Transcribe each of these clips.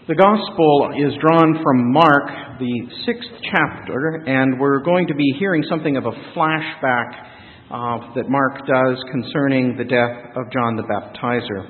The Gospel is drawn from Mark, the 6th chapter, and we're going to be hearing something of a flashback that Mark does concerning the death of John the Baptizer.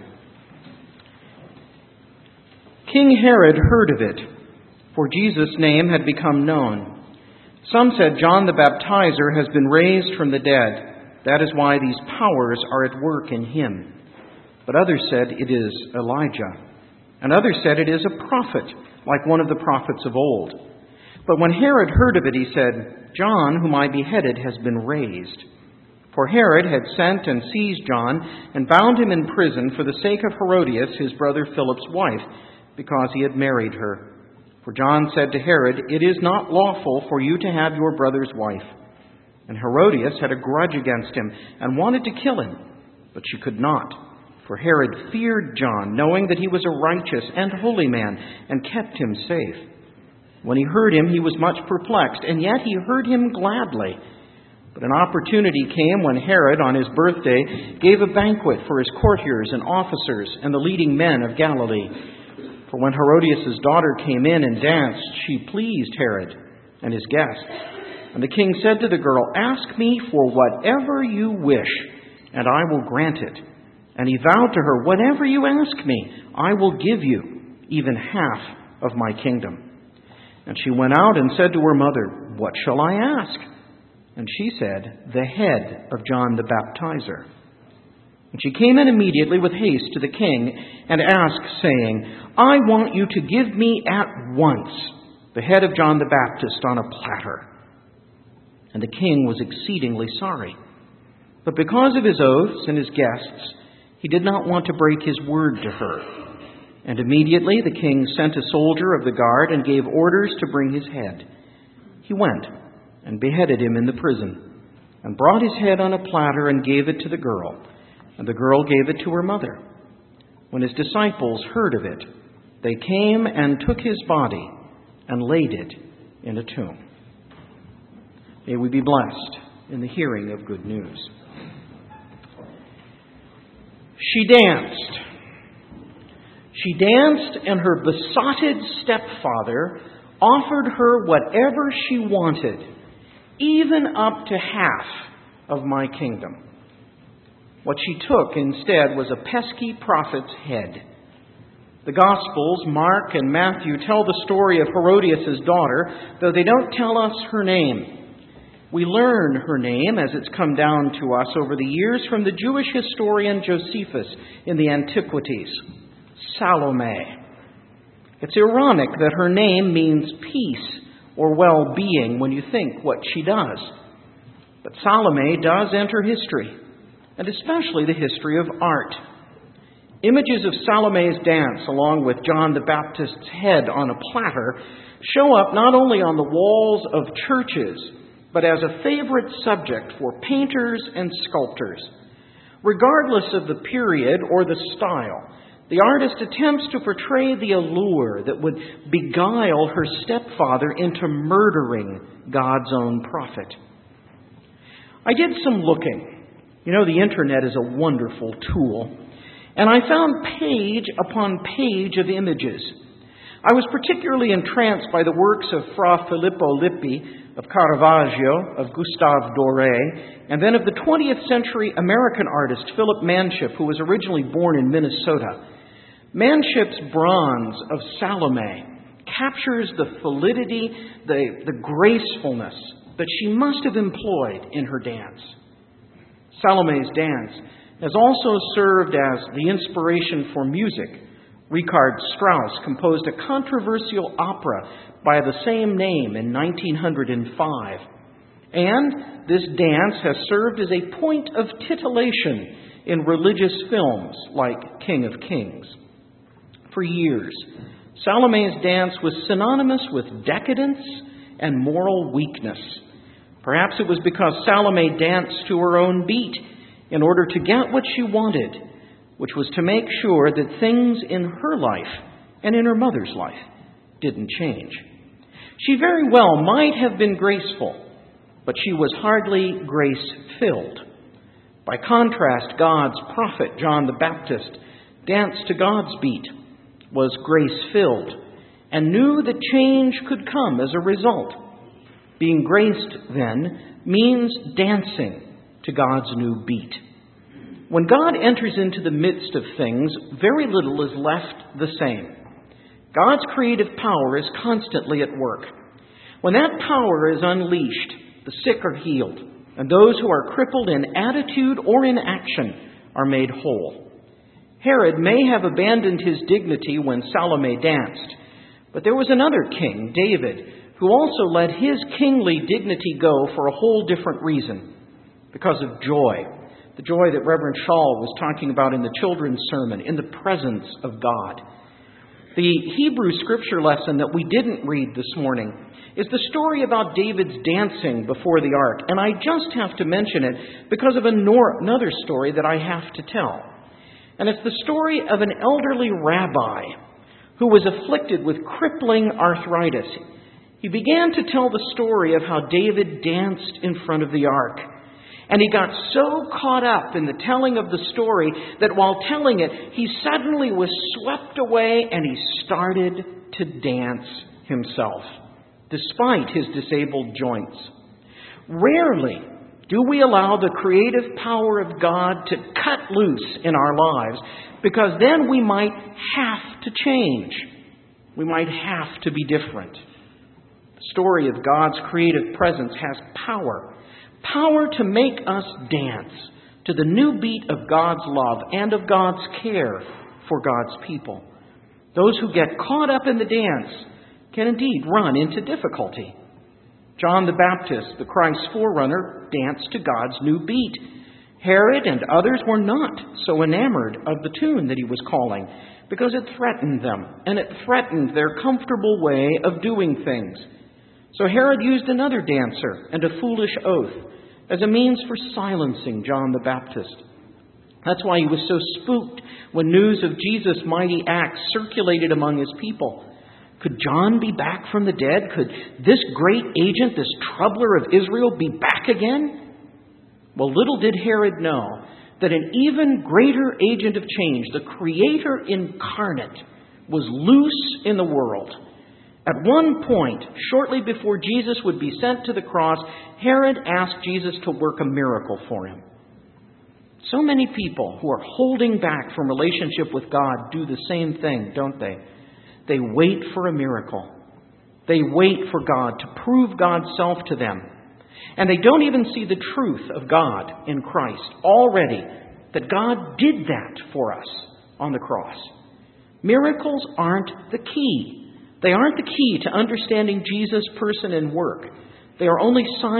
King Herod heard of it, for Jesus' name had become known. Some said John the Baptizer has been raised from the dead. That is why these powers are at work in him. But others said it is Elijah. And others said it is a prophet, like one of the prophets of old. But when Herod heard of it, he said, John, whom I beheaded, has been raised. For Herod had sent and seized John and bound him in prison for the sake of Herodias, his brother Philip's wife, because he had married her. For John said to Herod, it is not lawful for you to have your brother's wife. And Herodias had a grudge against him and wanted to kill him, but she could not. For Herod feared John, knowing that he was a righteous and holy man, and kept him safe. When he heard him, he was much perplexed, and yet he heard him gladly. But an opportunity came when Herod, on his birthday, gave a banquet for his courtiers and officers and the leading men of Galilee. For when Herodias' daughter came in and danced, she pleased Herod and his guests. And the king said to the girl, ask me for whatever you wish, and I will grant it. And he vowed to her, whatever you ask me, I will give you, even half of my kingdom. And she went out and said to her mother, what shall I ask? And she said, the head of John the Baptizer. And she came in immediately with haste to the king and asked, saying, I want you to give me at once the head of John the Baptist on a platter. And the king was exceedingly sorry. But because of his oaths and his guests, he did not want to break his word to her. And immediately the king sent a soldier of the guard and gave orders to bring his head. He went and beheaded him in the prison, and brought his head on a platter and gave it to the girl, and the girl gave it to her mother. When his disciples heard of it, they came and took his body and laid it in a tomb. May we be blessed in the hearing of good news. She danced. She danced, and her besotted stepfather offered her whatever she wanted, even up to half of my kingdom. What she took instead was a pesky prophet's head. The Gospels, Mark and Matthew, tell the story of Herodias' daughter, though they don't tell us her name. We learn her name, as it's come down to us over the years, from the Jewish historian Josephus in the Antiquities, Salome. It's ironic that her name means peace or well-being when you think what she does. But Salome does enter history, and especially the history of art. Images of Salome's dance, along with John the Baptist's head on a platter, show up not only on the walls of churches, but as a favorite subject for painters and sculptors. Regardless of the period or the style, the artist attempts to portray the allure that would beguile her stepfather into murdering God's own prophet. I did some looking. You know, the internet is a wonderful tool. And I found page upon page of images. I was particularly entranced by the works of Fra Filippo Lippi, of Caravaggio, of Gustave Doré, and then of the 20th century American artist Philip Manship, who was originally born in Minnesota. Manship's bronze of Salome captures the validity, the gracefulness that she must have employed in her dance. Salome's dance has also served as the inspiration for music. Richard Strauss composed a controversial opera by the same name in 1905. And this dance has served as a point of titillation in religious films like King of Kings. For years, Salome's dance was synonymous with decadence and moral weakness. Perhaps it was because Salome danced to her own beat in order to get what she wanted, which was to make sure that things in her life and in her mother's life didn't change. She very well might have been graceful, but she was hardly grace-filled. By contrast, God's prophet, John the Baptist, danced to God's beat, was grace-filled, and knew that change could come as a result. Being graced, then, means dancing to God's new beat. When God enters into the midst of things, very little is left the same. God's creative power is constantly at work. When that power is unleashed, the sick are healed, and those who are crippled in attitude or in action are made whole. Herod may have abandoned his dignity when Salome danced, but there was another king, David, who also let his kingly dignity go for a whole different reason, because of joy. The joy that Reverend Shaw was talking about in the children's sermon, in the presence of God. The Hebrew scripture lesson that we didn't read this morning is the story about David's dancing before the ark. And I just have to mention it because of another story that I have to tell. And it's the story of an elderly rabbi who was afflicted with crippling arthritis. He began to tell the story of how David danced in front of the ark. And he got so caught up in the telling of the story that while telling it, he suddenly was swept away and he started to dance himself, despite his disabled joints. Rarely do we allow the creative power of God to cut loose in our lives, because then we might have to change. We might have to be different. The story of God's creative presence has power. Power to make us dance to the new beat of God's love and of God's care for God's people. Those who get caught up in the dance can indeed run into difficulty. John the Baptist, the Christ's forerunner, danced to God's new beat. Herod and others were not so enamored of the tune that he was calling, because it threatened them, and it threatened their comfortable way of doing things. So Herod used another dancer and a foolish oath as a means for silencing John the Baptist. That's why he was so spooked when news of Jesus' mighty acts circulated among his people. Could John be back from the dead? Could this great agent, this troubler of Israel, be back again? Well, little did Herod know that an even greater agent of change, the Creator incarnate, was loose in the world. At one point, shortly before Jesus would be sent to the cross, Herod asked Jesus to work a miracle for him. So many people who are holding back from relationship with God do the same thing, don't they? They wait for a miracle. They wait for God to prove God's self to them. And they don't even see the truth of God in Christ already, that God did that for us on the cross. Miracles aren't the key. They aren't the key to understanding Jesus' person and work. They are only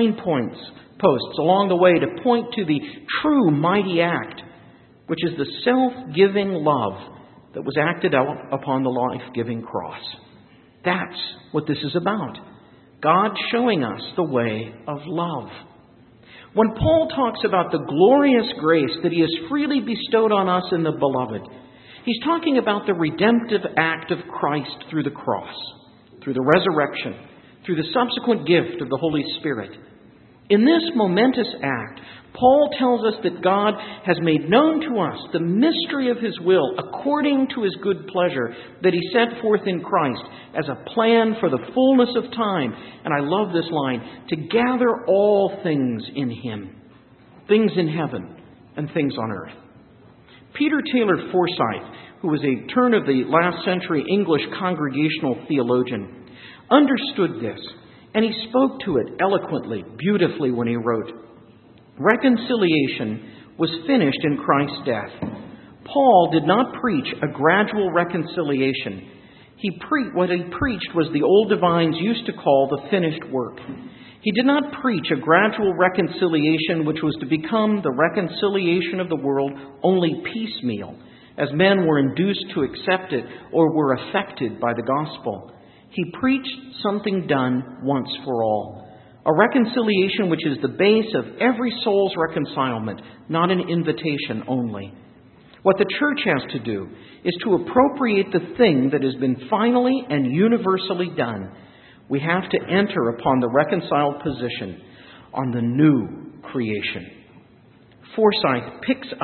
signposts along the way to point to the true mighty act, which is the self-giving love that was acted out upon the life-giving cross. That's what this is about. God showing us the way of love. When Paul talks about the glorious grace that he has freely bestowed on us in the Beloved, he's talking about the redemptive act of Christ through the cross, through the resurrection, through the subsequent gift of the Holy Spirit. In this momentous act, Paul tells us that God has made known to us the mystery of His will according to His good pleasure that He set forth in Christ as a plan for the fullness of time. And I love this line, to gather all things in Him, things in heaven and things on earth. Peter Taylor Forsyth, who was a turn of the last century English congregational theologian, understood this, and he spoke to it eloquently, beautifully when he wrote, "Reconciliation was finished in Christ's death. Paul did not preach a gradual reconciliation. What he preached was the old divines used to call the finished work. He did not preach a gradual reconciliation which was to become the reconciliation of the world only piecemeal, as men were induced to accept it or were affected by the gospel. He preached something done once for all, a reconciliation which is the base of every soul's reconcilement, not an invitation only. What the church has to do is to appropriate the thing that has been finally and universally done. We have to enter upon the reconciled position on the new creation." Forsyth picks up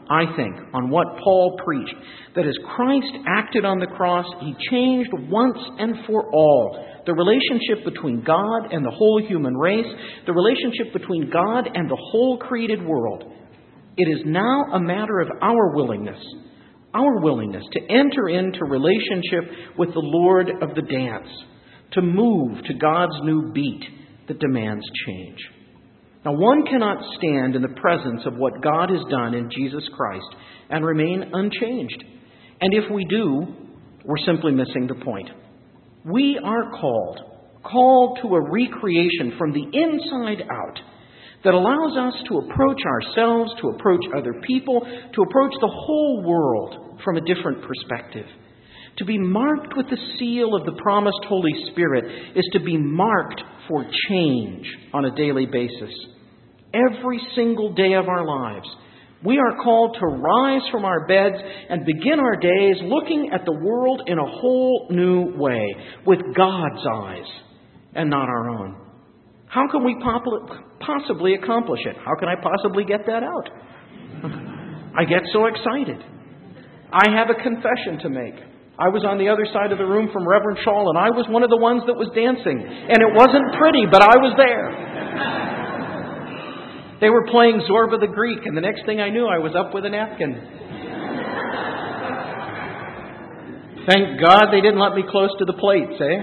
I think, on what Paul preached, that as Christ acted on the cross, He changed once and for all the relationship between God and the whole human race, the relationship between God and the whole created world. It is now a matter of our willingness to enter into relationship with the Lord of the dance, to move to God's new beat that demands change. Now, one cannot stand in the presence of what God has done in Jesus Christ and remain unchanged. And if we do, we're simply missing the point. We are called to a recreation from the inside out that allows us to approach ourselves, to approach other people, to approach the whole world from a different perspective. To be marked with the seal of the promised Holy Spirit is to be marked for change on a daily basis. Every single day of our lives, we are called to rise from our beds and begin our days looking at the world in a whole new way, with God's eyes and not our own. How can we possibly accomplish it? How can I possibly get that out? I get so excited. I have a confession to make. I was on the other side of the room from Reverend Shaw, and I was one of the ones that was dancing. And it wasn't pretty, but I was there. They were playing Zorba the Greek, and the next thing I knew, I was up with a napkin. Thank God they didn't let me close to the plates, eh?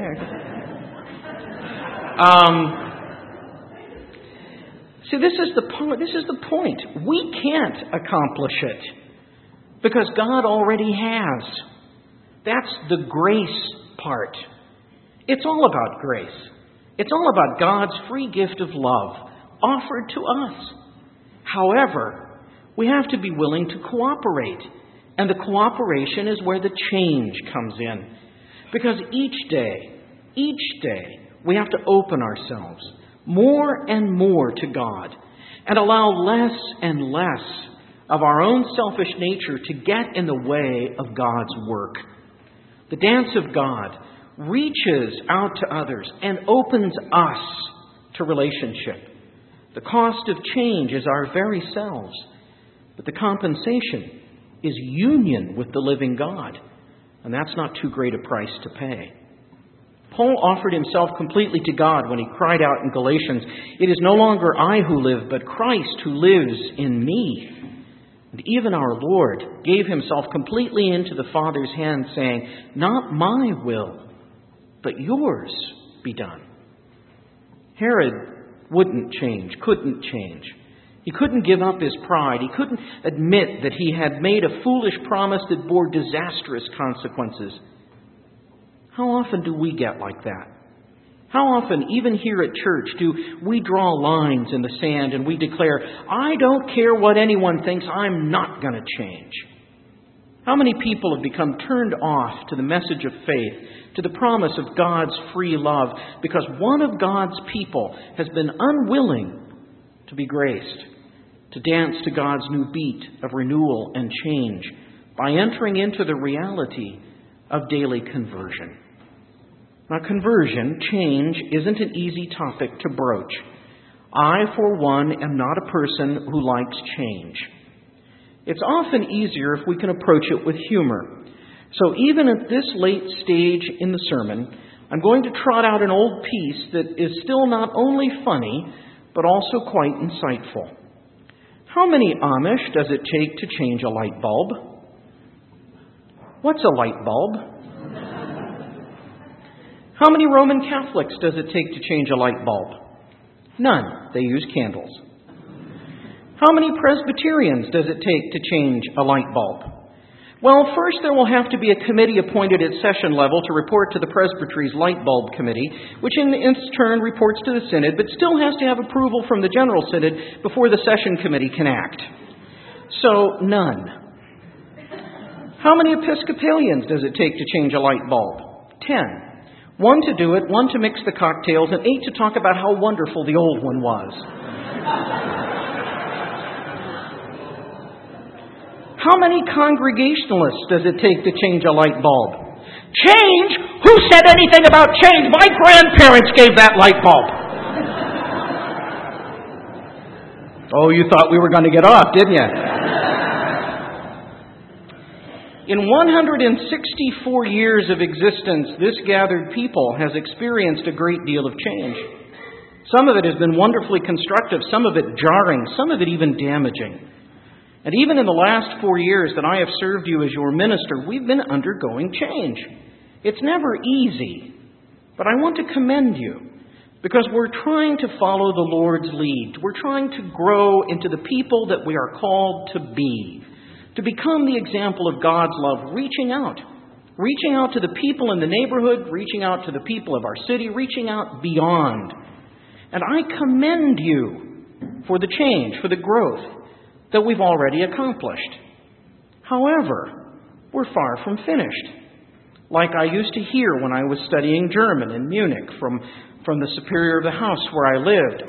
See, this is the point. We can't accomplish it because God already has. That's the grace part. It's all about grace. It's all about God's free gift of love offered to us. However, we have to be willing to cooperate. And the cooperation is where the change comes in. Because each day, we have to open ourselves more and more to God and allow less and less of our own selfish nature to get in the way of God's work. The dance of God reaches out to others and opens us to relationship. The cost of change is our very selves, but the compensation is union with the living God, and that's not too great a price to pay. Paul offered himself completely to God when he cried out in Galatians, "It is no longer I who live, but Christ who lives in me." And even our Lord gave himself completely into the Father's hand, saying, "Not my will, but yours be done." Herod wouldn't change, couldn't change. He couldn't give up his pride. He couldn't admit that he had made a foolish promise that bore disastrous consequences. How often do we get like that? How often, even here at church, do we draw lines in the sand and we declare, "I don't care what anyone thinks, I'm not going to change"? How many people have become turned off to the message of faith, to the promise of God's free love, because one of God's people has been unwilling to be graced, to dance to God's new beat of renewal and change by entering into the reality of daily conversion. Now, conversion, change, isn't an easy topic to broach. I, for one, am not a person who likes change. It's often easier if we can approach it with humor. So even at this late stage in the sermon, I'm going to trot out an old piece that is still not only funny, but also quite insightful. How many Amish does it take to change a light bulb? What's a light bulb? How many Roman Catholics does it take to change a light bulb? None. They use candles. How many Presbyterians does it take to change a light bulb? Well, first there will have to be a committee appointed at session level to report to the Presbytery's Light Bulb Committee, which in its turn reports to the Synod, but still has to have approval from the General Synod before the Session Committee can act. So, none. How many Episcopalians does it take to change a light bulb? 10. 1 to do it, 1 to mix the cocktails, and 8 to talk about how wonderful the old one was. How many Congregationalists does it take to change a light bulb? Change? Who said anything about change? My grandparents gave that light bulb. Oh, you thought we were going to get off, didn't you? In 164 years of existence, this gathered people has experienced a great deal of change. Some of it has been wonderfully constructive, some of it jarring, some of it even damaging. And even in the last 4 years that I have served you as your minister, we've been undergoing change. It's never easy, but I want to commend you because we're trying to follow the Lord's lead. We're trying to grow into the people that we are called to be, to become the example of God's love, reaching out to the people in the neighborhood, reaching out to the people of our city, reaching out beyond. And I commend you for the change, for the growth that we've already accomplished. However, we're far from finished. Like I used to hear when I was studying German in Munich from the superior of the house where I lived,